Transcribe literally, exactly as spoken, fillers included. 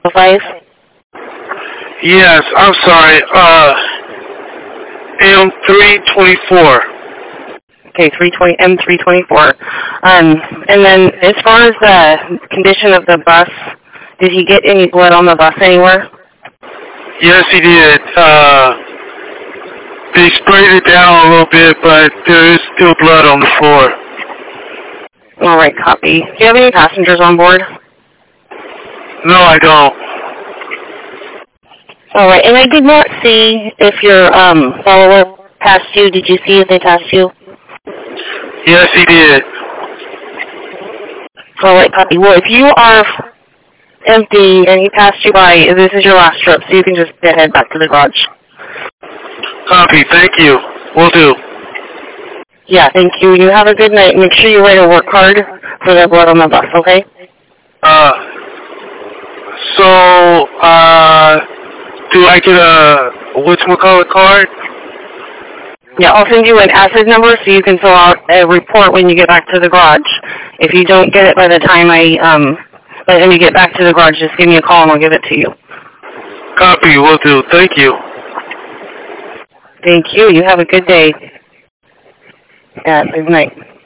five? Yes, I'm sorry. Uh, M three twenty-four. Okay, three twenty M three twenty-four. Um, and then as far as the condition of the bus, did he get any blood on the bus anywhere? Yes, he did. Uh, they sprayed it down a little bit, but there is still blood on the floor. All right, copy. Do you have any passengers on board? No, I don't. All right, and I did not see if your um, follower passed you. Did you see if they passed you? Yes, he did. All right, copy. Well, if you are empty and he passed you by, this is your last trip, so you can just head back to the garage. Copy. Thank you. Will do. Yeah, thank you. You have a good night. Make sure you write a work card for the blood on the bus, okay? Uh, so, uh, do I get a whatchamacallit card? Yeah, I'll send you an acid number so you can fill out a report when you get back to the garage. If you don't get it by the time I, um, by the time you get back to the garage, just give me a call and I'll give it to you. Copy. Will do. Thank you. Thank you. You have a good day. Yeah, good night.